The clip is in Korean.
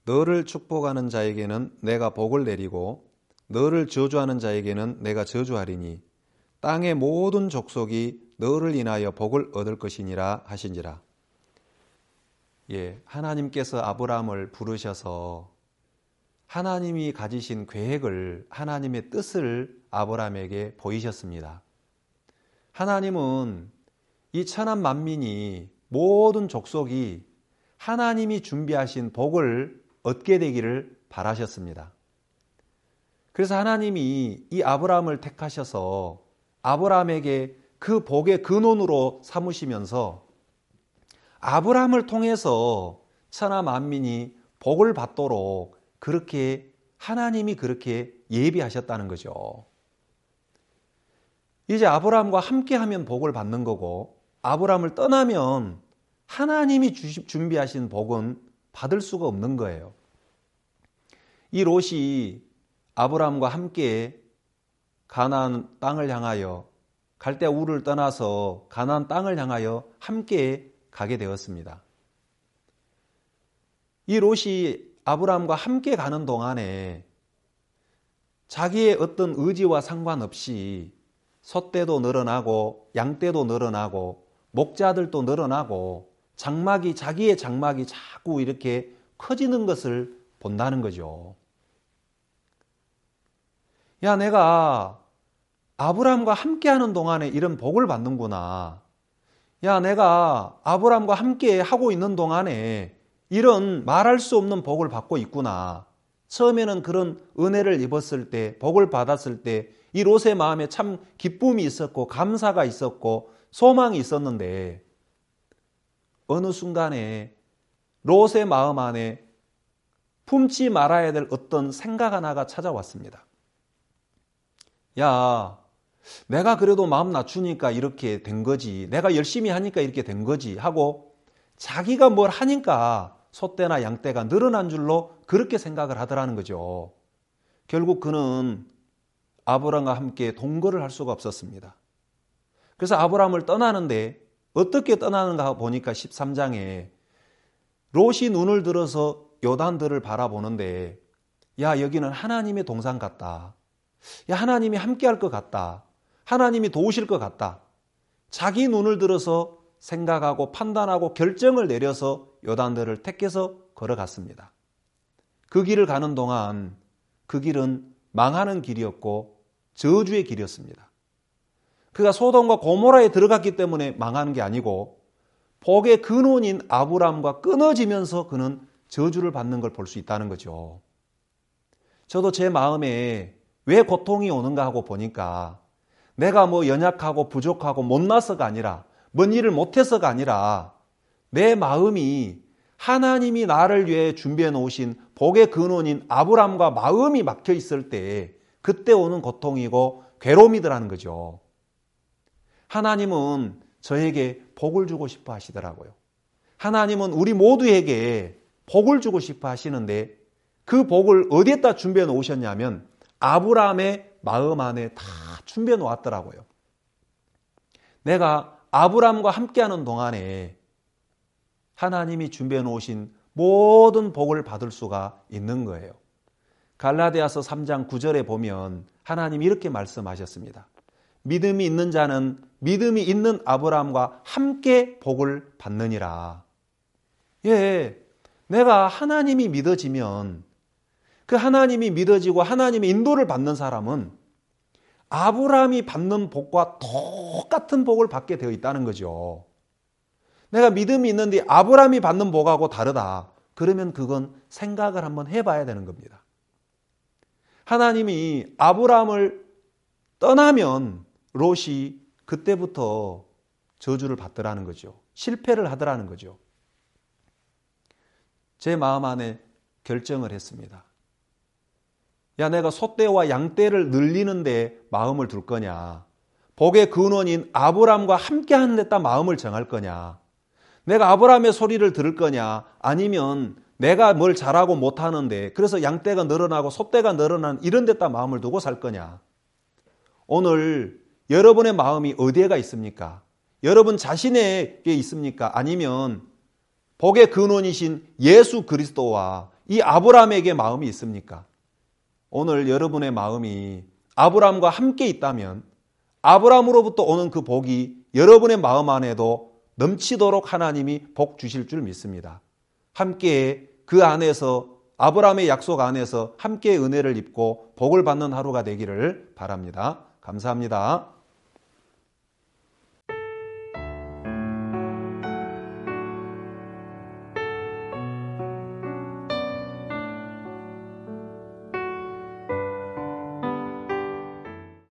너를 축복하는 자에게는 내가 복을 내리고 너를 저주하는 자에게는 내가 저주하리니 땅의 모든 족속이 너를 인하여 복을 얻을 것이니라 하신지라. 하나님께서 아브라함을 부르셔서 하나님이 가지신 계획을, 하나님의 뜻을 아브라함에게 보이셨습니다. 하나님은 이 천한 만민이, 모든 족속이 하나님이 준비하신 복을 얻게 되기를 바라셨습니다. 그래서 하나님이 이 아브라함을 택하셔서 아브라함에게 그 복의 근원으로 삼으시면서 아브라함을 통해서 천하 만민이 복을 받도록 하나님이 그렇게 예비하셨다는 거죠. 이제 아브라함과 함께하면 복을 받는 거고, 아브라함을 떠나면 하나님이 준비하신 복은 받을 수가 없는 거예요. 이 롯이 아브라함과 함께 가나안 땅을 향하여, 갈대아 우르를 떠나서 가나안 땅을 향하여 함께 가게 되었습니다. 이 롯이 아브라함과 함께 가는 동안에 자기의 어떤 의지와 상관없이 소떼도 늘어나고 양떼도 늘어나고 목자들도 늘어나고 자기의 장막이 자꾸 이렇게 커지는 것을 본다는 거죠. 야, 내가 아브라함과 함께하는 동안에 이런 복을 받는구나. 야, 내가 아브라함과 함께 하고 있는 동안에 이런 말할 수 없는 복을 받고 있구나. 처음에는 그런 은혜를 입었을 때, 복을 받았을 때 이 롯의 마음에 참 기쁨이 있었고 감사가 있었고 소망이 있었는데, 어느 순간에 롯의 마음 안에 품지 말아야 될 어떤 생각 하나가 찾아왔습니다. 야, 내가 그래도 마음 낮추니까 이렇게 된 거지, 내가 열심히 하니까 이렇게 된 거지 하고 자기가 뭘 하니까 소떼나 양떼가 늘어난 줄로 그렇게 생각을 하더라는 거죠. 결국 그는 아브라함과 함께 동거를 할 수가 없었습니다. 그래서 아브라함을 떠나는데 어떻게 떠나는가 보니까 13장에 롯이 눈을 들어서 요단들을 바라보는데, 야, 여기는 하나님의 동산 같다. 야, 하나님이 함께 할 것 같다. 하나님이 도우실 것 같다. 자기 눈을 들어서 생각하고 판단하고 결정을 내려서 요단들을 택해서 걸어갔습니다. 그 길을 가는 동안 그 길은 망하는 길이었고 저주의 길이었습니다. 그가 소돔과 고모라에 들어갔기 때문에 망하는 게 아니고 복의 근원인 아브라함과 끊어지면서 그는 저주를 받는 걸 볼 수 있다는 거죠. 저도 제 마음에 왜 고통이 오는가 하고 보니까 내가 연약하고 부족하고 못나서가 아니라, 뭔 일을 못해서가 아니라 내 마음이 하나님이 나를 위해 준비해 놓으신 복의 근원인 아브라함과 마음이 막혀 있을 때 그때 오는 고통이고 괴로움이더라는 거죠. 하나님은 저에게 복을 주고 싶어 하시더라고요. 하나님은 우리 모두에게 복을 주고 싶어 하시는데 그 복을 어디에다 준비해 놓으셨냐면 아브라함의 마음 안에 다 준비해 놓았더라고요. 내가 아브라함과 함께하는 동안에 하나님이 준비해 놓으신 모든 복을 받을 수가 있는 거예요. 갈라디아서 3장 9절에 보면 하나님이 이렇게 말씀하셨습니다. 믿음이 있는 자는 믿음이 있는 아브라함과 함께 복을 받느니라. 내가 하나님이 믿어지면, 그 하나님이 믿어지고 하나님의 인도를 받는 사람은 아브라함이 받는 복과 똑같은 복을 받게 되어 있다는 거죠. 내가 믿음이 있는데 아브라함이 받는 복하고 다르다. 그러면 그건 생각을 한번 해봐야 되는 겁니다. 하나님이 아브라함을 떠나면 롯이 그때부터 저주를 받더라는 거죠. 실패를 하더라는 거죠. 제 마음 안에 결정을 했습니다. 야, 내가 소떼와 양떼를 늘리는데 마음을 둘 거냐? 복의 근원인 아브라함과 함께 하는 데다 마음을 정할 거냐? 내가 아브라함의 소리를 들을 거냐? 아니면 내가 뭘 잘하고 못하는데 그래서 양떼가 늘어나고 소떼가 늘어나는 이런 데다 마음을 두고 살 거냐? 오늘 여러분의 마음이 어디에가 있습니까? 여러분 자신에게 있습니까? 아니면 복의 근원이신 예수 그리스도와 이 아브라함에게 마음이 있습니까? 오늘 여러분의 마음이 아브라함과 함께 있다면 아브라함으로부터 오는 그 복이 여러분의 마음 안에도 넘치도록 하나님이 복 주실 줄 믿습니다. 함께 그 안에서 아브라함의 약속 안에서 함께 은혜를 입고 복을 받는 하루가 되기를 바랍니다. 감사합니다.